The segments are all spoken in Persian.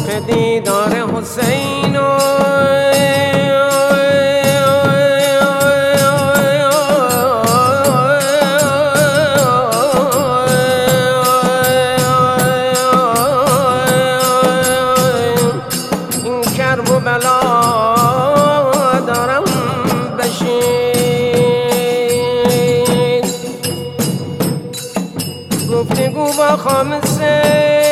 دیدار حسین این کرب و بلا دارم بشین گفتگو با خامسه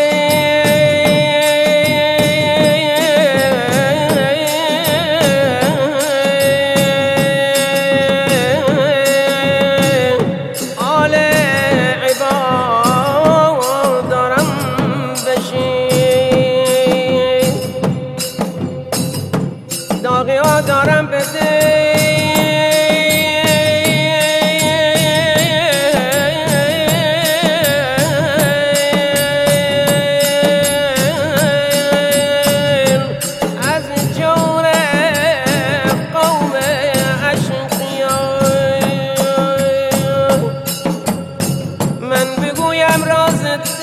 داغی دارم بده از جور قوم اشقیان من بگویم رازت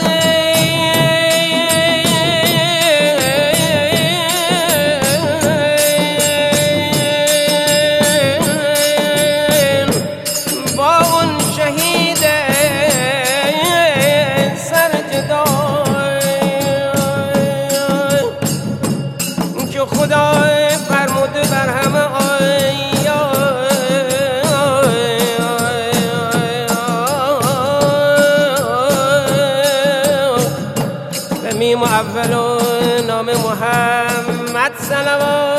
خدا فرموده بر همه به میم اول و نام محمد صلوات